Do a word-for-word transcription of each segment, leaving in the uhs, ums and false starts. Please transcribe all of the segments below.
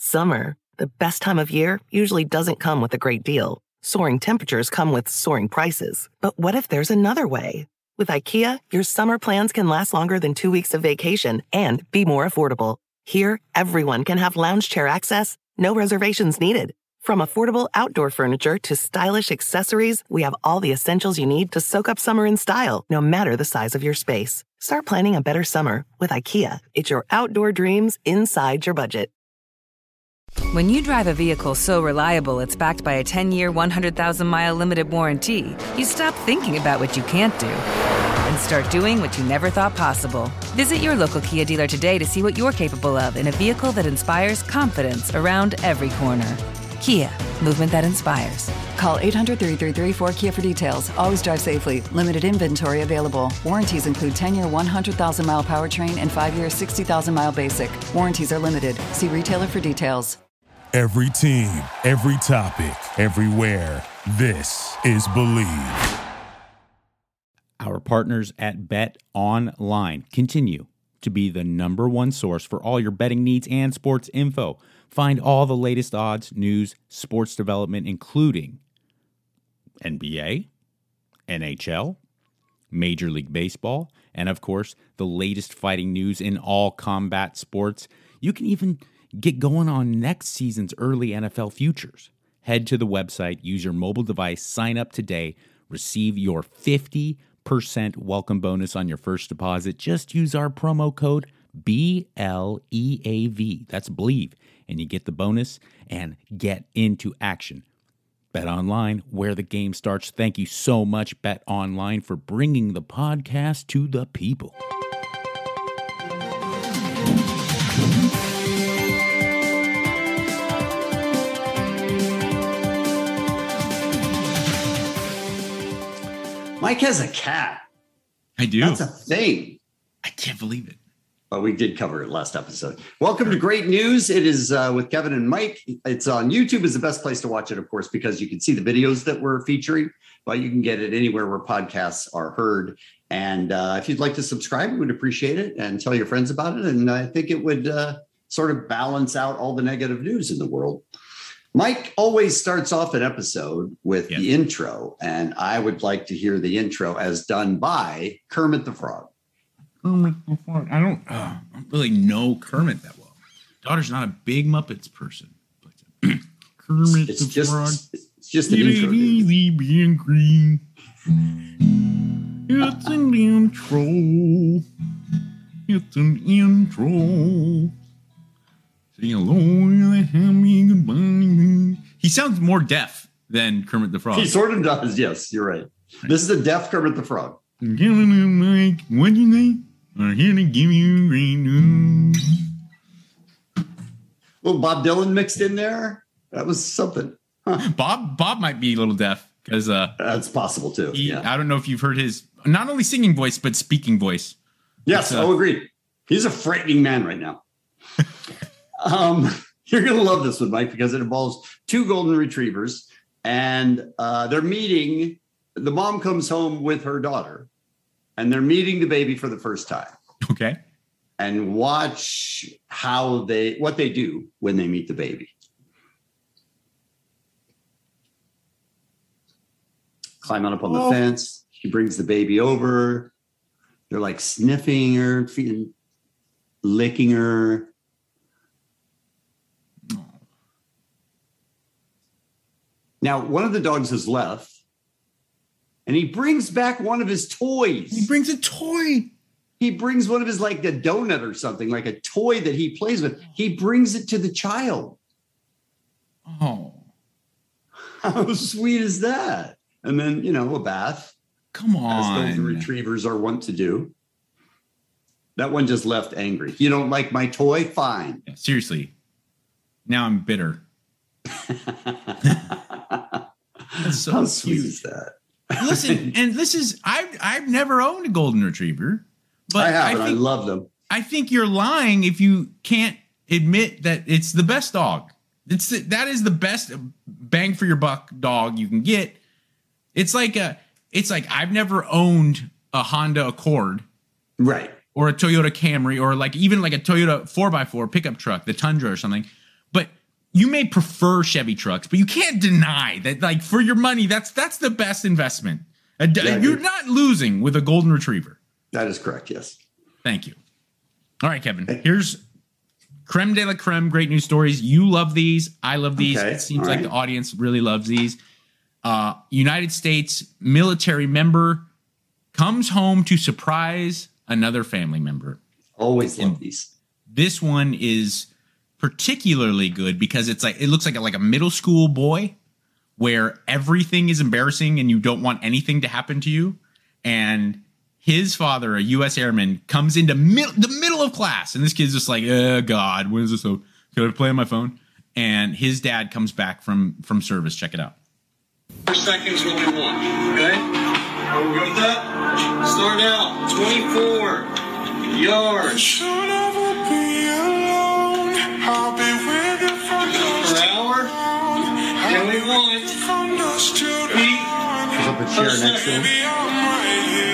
Summer, the best time of year, usually doesn't come with a great deal. Soaring temperatures come with soaring prices. But what if there's another way? With IKEA, your summer plans can last longer than two weeks of vacation and be more affordable. Here, everyone can have lounge chair access, no reservations needed. From affordable outdoor furniture to stylish accessories, we have all the essentials you need to soak up summer in style, no matter the size of your space. Start planning a better summer with IKEA. It's your outdoor dreams inside your budget. When you drive a vehicle so reliable it's backed by a ten-year, one hundred thousand mile limited warranty, you stop thinking about what you can't do and start doing what you never thought possible. Visit your local Kia dealer today to see what you're capable of in a vehicle that inspires confidence around every corner. Kia, movement that inspires. Call eight hundred, three three three, four Kia for details. Always drive safely. Limited inventory available. Warranties include ten-year, one hundred thousand mile powertrain and five-year, sixty thousand mile basic. Warranties are limited. See retailer for details. Every team, every topic, everywhere. This is Believe. Our partners at Bet Online continue to be the number one source for all your betting needs and sports info. Find all the latest odds, news, sports development, including N B A, N H L, Major League Baseball, and of course, the latest fighting news in all combat sports. You can even get going on next season's early N F L futures. Head to the website, use your mobile device, sign up today, receive your fifty percent welcome bonus on your first deposit. Just use our promo code B L E A V. That's Believe. And you get the bonus and get into action. Bet Online, where the game starts. Thank you so much, Bet Online, for bringing the podcast to the people. Mike has a cat. I do. That's a thing. I can't believe it. But we did cover it last episode. Welcome to Great News. It is uh, with Kevin and Mike. It's on YouTube is the best place to watch it, of course, because you can see the videos that we're featuring, but you can get it anywhere where podcasts are heard. And uh, if you'd like to subscribe, we would appreciate it and tell your friends about it. And I think it would uh, sort of balance out all the negative news in the world. Mike always starts off an episode with yes. the intro, and I would like to hear the intro as done by Kermit the Frog. Kermit the Frog. I don't, uh, I don't really know Kermit that well. Daughter's not a big Muppets person. But Kermit it's the just, Frog. It's just an intro. Easy being green. It's an intro. It's an intro. Say hello and happy goodbye. He sounds more deaf than Kermit the Frog. He sort of does. Yes, you're right. right. This is a deaf Kermit the Frog. Kevin and Mike, what do you think? We're here to give you great news. Little Bob Dylan mixed in there. That was something. Huh. Bob Bob might be a little deaf because uh, that's possible too. He, yeah. I don't know if you've heard his not only singing voice but speaking voice. Yes, uh, I'll agree. He's a frightening man right now. um, you're gonna love this one, Mike, because it involves two golden retrievers, and uh, they're meeting. The mom comes home with her daughter, and they're meeting the baby for the first time. Okay. And watch how they, what they do when they meet the baby. Climbing up on oh. the fence. She brings the baby over. They're like sniffing her, feeling, licking her. Now, one of the dogs has left. And he brings back one of his toys. He brings a toy. He brings one of his, like a donut or something, like a toy that he plays with. He brings it to the child. Oh. How sweet is that? And then, you know, a bath. Come on. As those retrievers are wont to do. That one just left angry. You don't like my toy? Fine. Yeah, seriously. Now I'm bitter. That's so How cute. sweet is that? Listen, and this is I've I've never owned a golden retriever, but I have, I, and think, I love them. I think you're lying if you can't admit that it's the best dog. It's the, that is the best bang for your buck dog you can get. It's like a it's like I've never owned a Honda Accord, right, or a Toyota Camry, or like even like a Toyota four by four pickup truck, the Tundra or something. But you may prefer Chevy trucks, but you can't deny that, like, for your money, that's that's the best investment. A, Yeah, you're not losing with a golden retriever. That is correct, yes. Thank you. All right, Kevin. Here's creme de la creme, great news stories. You love these. I love these. Okay, It seems all like right. the audience really loves these. Uh, United States military member comes home to surprise another family member. Always love these. This one is particularly good because it's like it looks like a, like a middle school boy where everything is embarrassing and you don't want anything to happen to you. And his father, a U S airman, comes into mid- the middle of class. And this kid's just like, oh, God, what is this? So can I play on my phone? And his dad comes back from, from service. Check it out. Four seconds what we want, okay? Are we good with that? Start out, twenty-four yards. Per hour. And we want feet There's up a chair per next to second. him.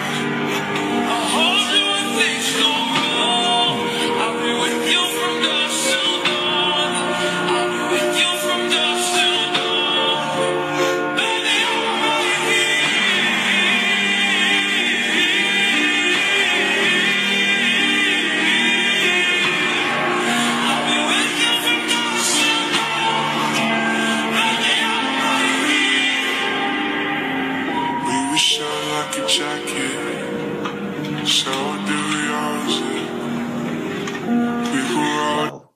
Wow.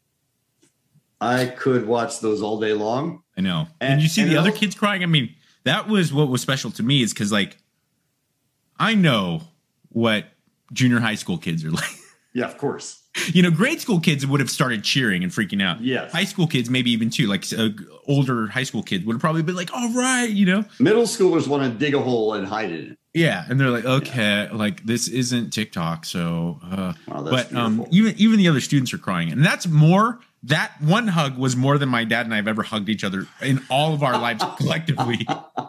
I could watch those all day long. I know. And- And you see and the other it'll- kids crying. I mean, that was what was special to me is because, like, I know what junior high school kids are like. Yeah, of course. You know, grade school kids would have started cheering and freaking out. Yes. High school kids, maybe even too. Like, uh, older high school kids would have probably been like, all right, you know? Middle schoolers want to dig a hole and hide in it. Yeah. And they're like, okay, like, this isn't TikTok. So, uh, Wow, that's but um, beautiful. even, even the other students are crying. And that's more, that one hug was more than my dad and I have ever hugged each other in all of our lives collectively.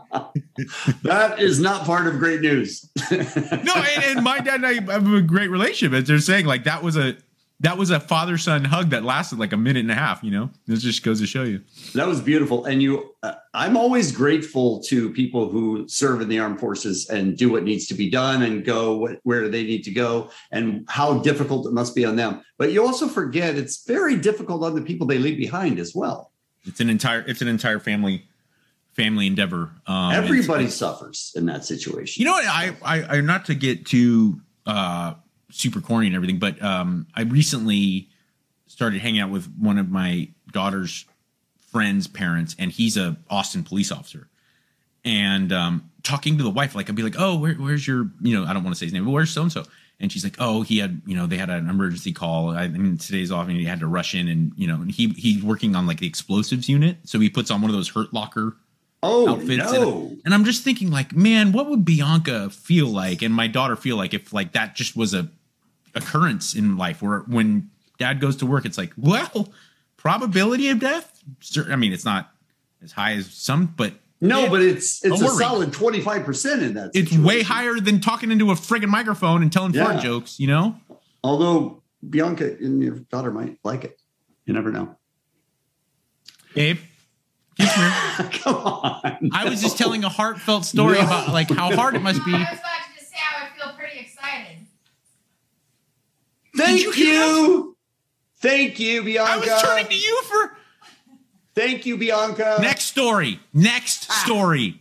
That is not part of great news. No, and, and my dad and I have a great relationship. As they're saying, like, that was a that was a father son hug that lasted like a minute and a half. You know, this just goes to show you. That was beautiful. And you, uh, I'm always grateful to people who serve in the armed forces and do what needs to be done and go wh- where they need to go and how difficult it must be on them. But you also forget it's very difficult on the people they leave behind as well. It's an entire it's an entire family family endeavor. Um, Everybody it's- suffers in that situation. You know what? I, I, I not to get too uh, super corny and everything, but um, I recently started hanging out with one of my daughter's friends' parents, and he's a Austin police officer. And um, talking to the wife, like I'd be like, "Oh, where, where's your?" You know, I don't want to say his name, but where's so and so? And she's like, "Oh, he had, you know, they had an emergency call. I mean, today's off, and he had to rush in, and you know, and he he's working on like the explosives unit, so he puts on one of those Hurt Locker." Oh, outfits. no. And, and I'm just thinking like, man, what would Bianca feel like and my daughter feel like if like that just was a occurrence in life where when dad goes to work, it's like, well, probability of death. I mean, it's not as high as some, but No, yeah, but it's it's I'm a worried. solid twenty-five percent in that It's situation. way higher than talking into a friggin' microphone and telling Yeah. fart jokes, you know? Although Bianca and your daughter might like it. You never know. Abe, come here. Come on. I was just telling a heartfelt story No. about like how hard it must be. I was about to just say I would feel pretty excited. Thank Did you hear you. Thank you, I Bianca. was turning to you for Thank you, Bianca. next story. Next story.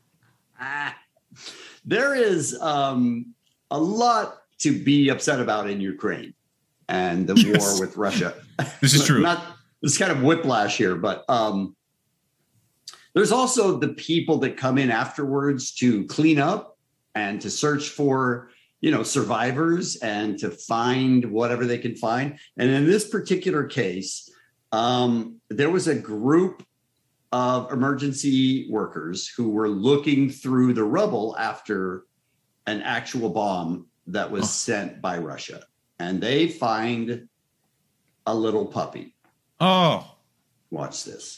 There is um, a lot to be upset about in Ukraine and the Yes. war with Russia. This is true. Not this kind of whiplash here, but um, there's also the people that come in afterwards to clean up and to search for, you know, survivors and to find whatever they can find. And in this particular case, um, there was a group of emergency workers who were looking through the rubble after an actual bomb that was Oh. sent by Russia. And they find a little puppy. Oh. Watch this.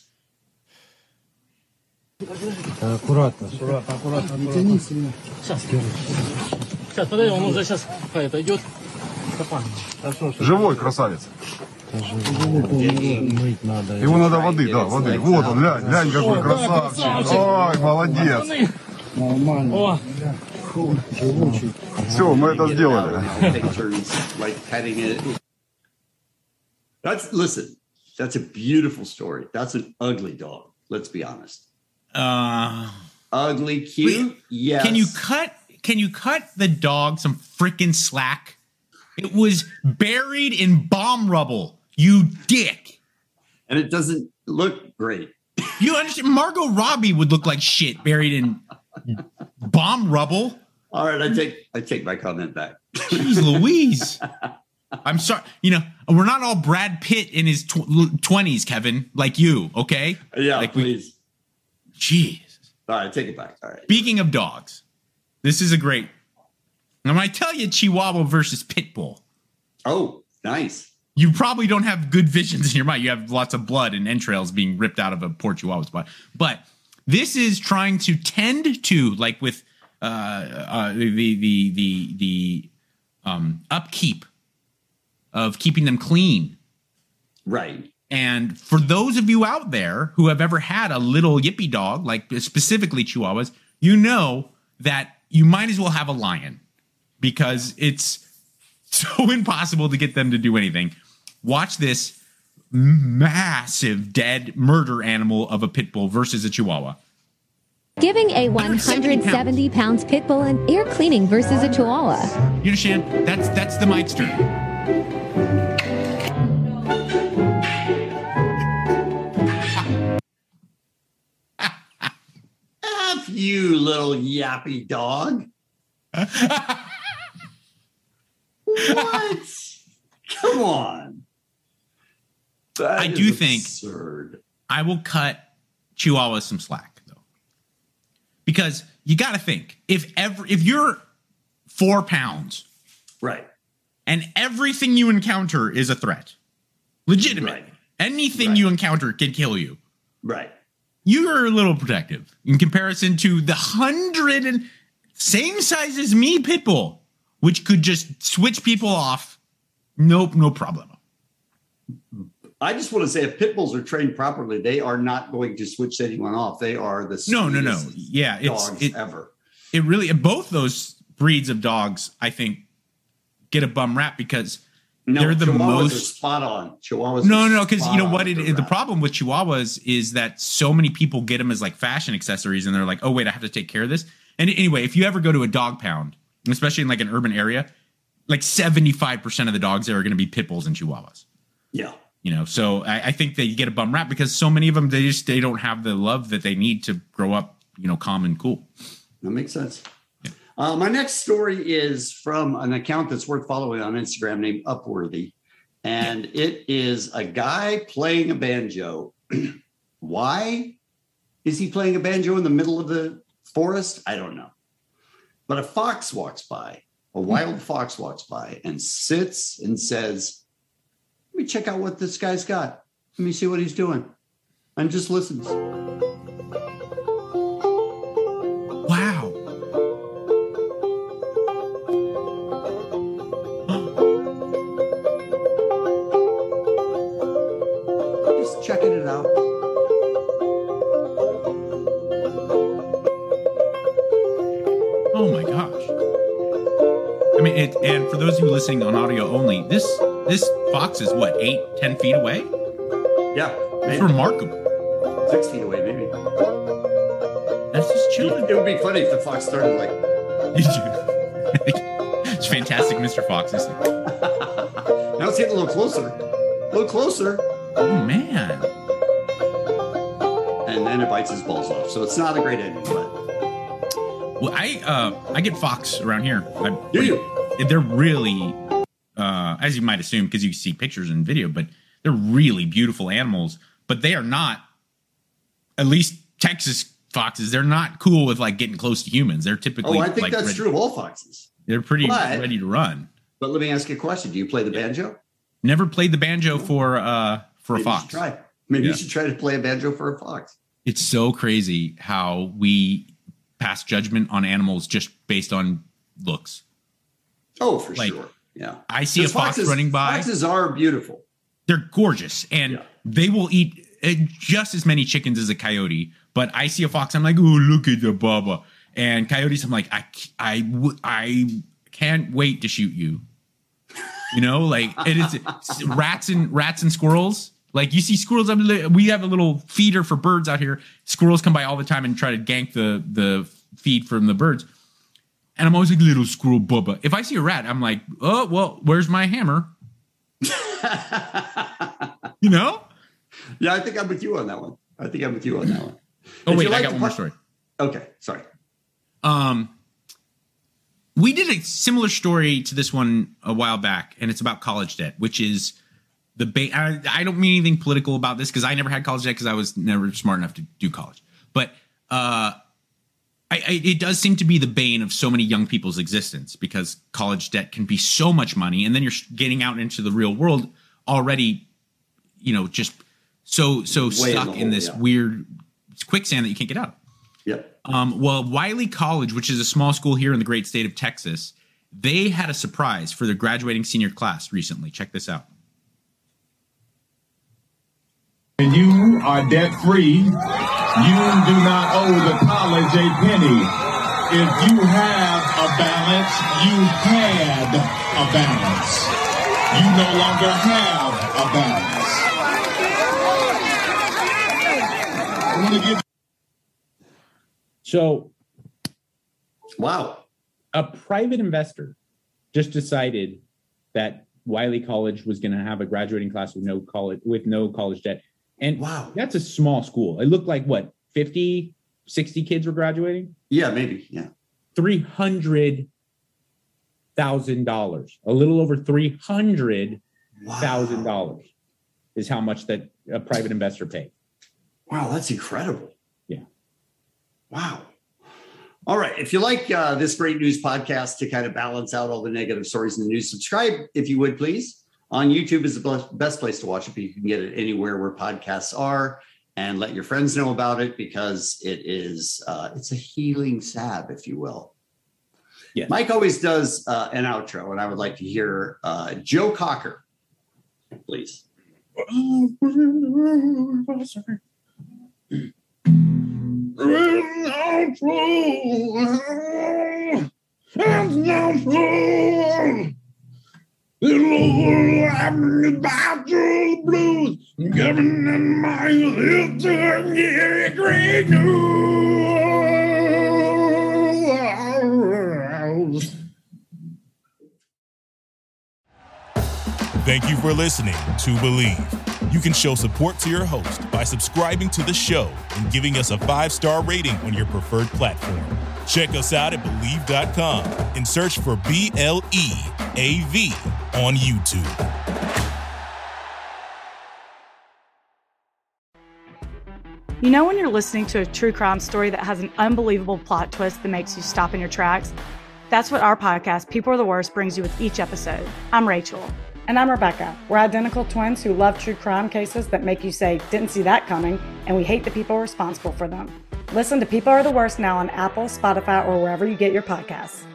Аккуратно, аккуратно, аккуратно. Не тяни сильно. Сейчас. Сейчас, подожди, он уже сейчас это идет. Живой красавец. Ему надо воды, да, воды. Вот он, глянь, глянь, какой красавчик. Ой, молодец. Нормально. Все, мы это сделали. That's listen. That's a beautiful story. That's an ugly dog. Let's be honest. Uh, ugly, cute. Wait, yes. Can you cut? Can you cut the dog some freaking slack? It was buried in bomb rubble. You dick. And it doesn't look great. You understand? Margot Robbie would look like shit buried in bomb rubble. All right, I take I take my comment back. Jeez Louise. I'm sorry. You know, we're not all Brad Pitt in his tw- twenties, Kevin, like you, okay? Yeah, like please. We, jeez. All right, take it back. All right. Speaking of dogs, this is a great. And when I tell you Chihuahua versus Pitbull. Oh, nice. You probably don't have good visions in your mind. You have lots of blood and entrails being ripped out of a poor Chihuahua's body. But this is trying to tend to, like with uh, uh, the the the the um, upkeep of keeping them clean. Right. And for those of you out there who have ever had a little yippy dog, like specifically Chihuahuas, you know that you might as well have a lion because it's so impossible to get them to do anything. Watch this massive dead murder animal of a pit bull versus a Chihuahua. Giving a one hundred seventy pounds pit bull an ear cleaning versus a Chihuahua. You understand? That's that's the Mike's turn. F you, little yappy dog. What? Come on. That I do think absurd. I will cut Chihuahua some slack though, because you got to think if ever if you're four pounds, right, and everything you encounter is a threat, legitimate, right. anything right. you encounter can kill you, right? You're a little protective in comparison to the hundred and same size as me pit bull, which could just switch people off. Nope, no problem. I just want to say if pit bulls are trained properly, they are not going to switch anyone off. They are the no, no, no. Yeah, it's dogs it, ever. It really both those breeds of dogs, I think, get a bum rap because no, they're the Chihuahuas most are spot on. Chihuahuas. No, no, because you know what? It, the the problem with Chihuahuas is that so many people get them as like fashion accessories, and they're like, oh wait, I have to take care of this. And anyway, if you ever go to a dog pound, especially in like an urban area, like seventy-five percent of the dogs there are going to be pit bulls and Chihuahuas. Yeah. You know, so I, I think they get a bum rap because so many of them, they just, they don't have the love that they need to grow up, you know, calm and cool. That makes sense. Yeah. Uh, my next story is from an account that's worth following on Instagram named Upworthy. And yeah. it is a guy playing a banjo. Why is he playing a banjo in the middle of the forest? I don't know. But a fox walks by, a wild fox walks by and sits and says, let me check out what this guy's got. Let me see what he's doing. And just listens. Wow. Just checking it out. Oh my gosh. I mean, it, and for those of you listening on audio only, this this fox is what, eight, ten feet away? Yeah. It's remarkable. Six feet away, maybe. That's just chilling. It would be funny if the fox started like. It's fantastic, Mister Fox, isn't it? Now it's getting a little closer. A little closer. Oh, man. And then it bites his balls off. So it's not a great ending, but. Well, I uh, I get fox around here. I, Do you? They're really, uh, as you might assume, because you see pictures and video, but they're really beautiful animals. But they are not, at least Texas foxes, they're not cool with like getting close to humans. They're typically. Oh, I think like, that's ready, true of all foxes. They're pretty but, ready to run. But let me ask you a question. Do you play the banjo? Never played the banjo for uh, for Maybe a fox. You should try. Maybe Yeah. you should try to play a banjo for a fox. It's so crazy how we pass judgment on animals just based on looks. Oh, for Like, sure. Yeah. I see a fox Foxes, running by. Foxes are beautiful. they're gorgeous, and yeah. they will eat just as many chickens as a coyote. But I see a fox, I'm like, oh, look at the baba. And coyotes, I'm like, I, I, I can't wait to shoot you. You know, like it is rats and rats and squirrels. Like you see squirrels. We have a little feeder for birds out here. Squirrels come by all the time and try to gank the, the feed from the birds. And I'm always like, little squirrel bubba. If I see a rat, I'm like, oh, well, where's my hammer? You know? Yeah, I think I'm with you on that one. I think I'm with you on that one. Oh, if wait, like I got one more story. Okay, sorry. Um, we did a similar story to this one a while back, and it's about college debt, which is the ba- I, I don't mean anything political about this because I never had college debt because I was never smart enough to do college. But uh, I, I, it does seem to be the bane of so many young people's existence because college debt can be so much money, and then you're getting out into the real world already, you know, just so so Way stuck in, in hole, this yeah. weird quicksand that you can't get out. Yep. Um, well, Wiley College, which is a small school here in the great state of Texas, they had a surprise for their graduating senior class recently. Check this out. And you are debt-free. You do not owe the college a penny. If you have a balance, you had a balance. You no longer have a balance. I want to give So, wow. A private investor just decided that Wiley College was going to have a graduating class with no college with no college debt. And wow, that's a small school. It looked like what, fifty, sixty kids were graduating? Yeah, maybe. Yeah. three hundred thousand dollars, a little over three hundred thousand dollars wow. is how much that a private investor paid. Wow, that's incredible. Yeah. Wow. All right. If you like uh, this great news podcast to kind of balance out all the negative stories in the news, subscribe, if you would, please. On YouTube is the best place to watch it, but you can get it anywhere where podcasts are, and let your friends know about it because it is uh, it's a healing salve, if you will. Yes. Mike always does uh, an outro, and I would like to hear uh, Joe Cocker, please. Thank you for listening to Believe. You can show support to your host by subscribing to the show and giving us a five-star rating on your preferred platform. Check us out at Believe dot com and search for B L E A V on YouTube. You know when you're listening to a true crime story that has an unbelievable plot twist that makes you stop in your tracks? That's what our podcast, People Are the Worst, brings you with each episode. I'm Rachel. And I'm Rebecca. We're identical twins who love true crime cases that make you say, didn't see that coming, and we hate the people responsible for them. Listen to People Are the Worst now on Apple, Spotify, or wherever you get your podcasts.